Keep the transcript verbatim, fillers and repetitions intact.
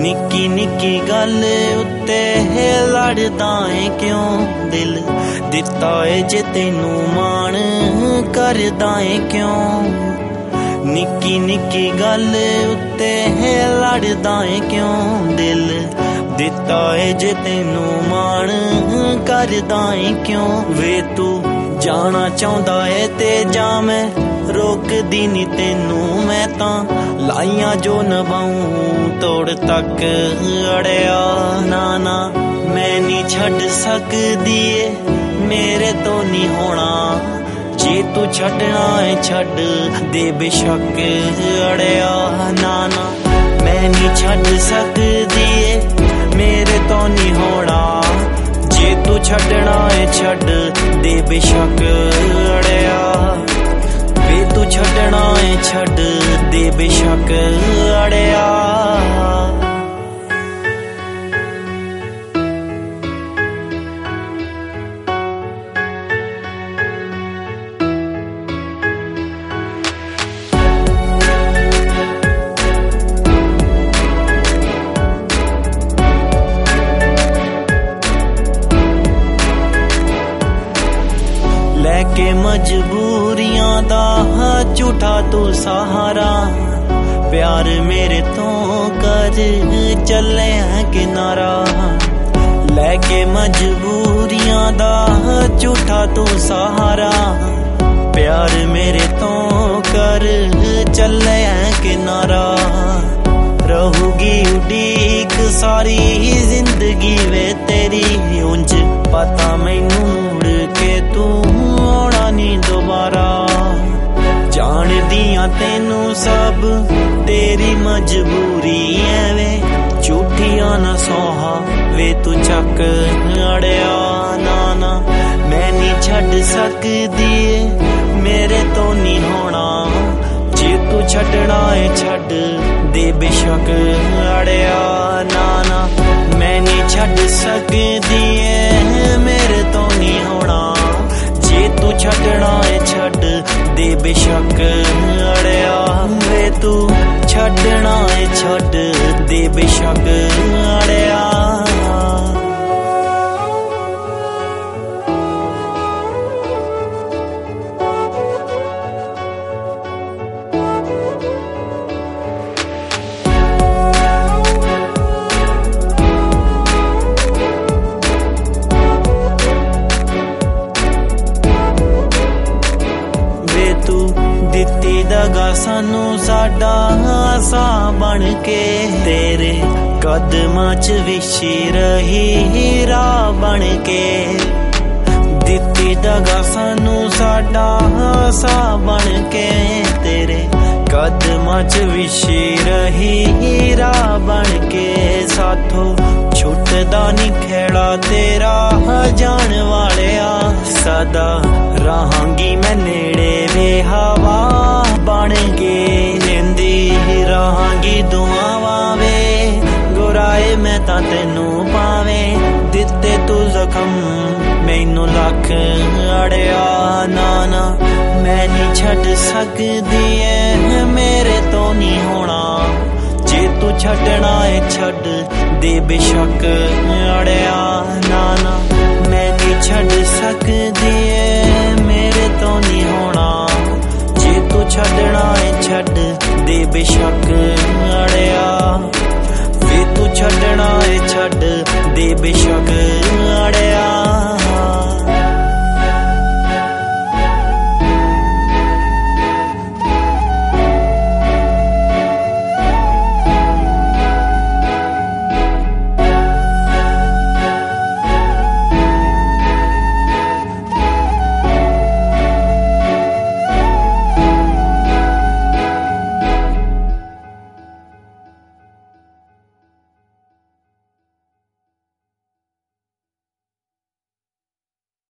निक्की निक्की गल उत्ते लड़दा है क्यों दिल दिता है जे तेनू मान करदा है क्यों निक्की निक्की गल उत्ते लड़दा है क्यों दिल दिता है जे तेनू मान करदा है क्यों वे तू जाना चाहता है ते जा मैं रोक दी नी तेनू मैं तां लाइयां जो नभाऊं तोड़ तक अड़िया ना ना मैं नी छड़ सकदी मेरे तो नी होना जे तू छड़ना है छड़ दे बेशक अड़िया ना ना मैं नी छड़ सकदी मेरे तो नी होना जे तू छड़ना है छड़ दे बेशक अड़िया वे तू छड़ना है छड़ दे बेशक अड़िया लेके मजबूरियां दा झूठा तू सहारा प्यार मेरे तो कर चले है किनारा लेके मजबूरियां दा झूठा तू सहारा प्यार मेरे तो कर चले है किनारा रहूगी उड़ीक सारी जिंदगी वे तेरी उंज पता मैनू मुड़ के तू आना नी दोबारा जान दिया तेनू सब तेरी मजबूरी है वे झूठिया ना सोहा वे तू चक अड़िया ना ना मैं नी छड़ सकदी मेरे तो नी होना जे तू छड़ना है छड़ दे बेशक अड़िया ना ना मैं नी छड़ सकदी मेरे तो नी होना जे तू छड़ना है छड़ दे बेशक अड़िया वे तू छड़ना है छड़ दे बेशक अड़िया दित्ती दगा सानू साडा आसा बन के तेरे कदमां च विछी रही राह बन के दित्ती दगा सानू साडा आसा बन के तेरे कदमां च विछी रही राह बन के साथों छुटदा नी खेड़ा तेरा जान वालिया सदा रहांगी मैं नेड़े वे हवा बन के जिंदी रहांगी दुआवां वे गुराए मैं तां तेनू पावे दिते तू जखम मैनू लख अड़िया ना ना मैं नी छड़ सकदी ऐ मेरे तो नी होना जे तू छड़ना है छड़ दे बेशक अड़िया ना ना मैं नी छड़ सकदी मेरे तो नी होना जे तू छड़ना है छड़ दे बेशक अड़िया वे तू छड़ना है छड़ दे बेशक अड़िया।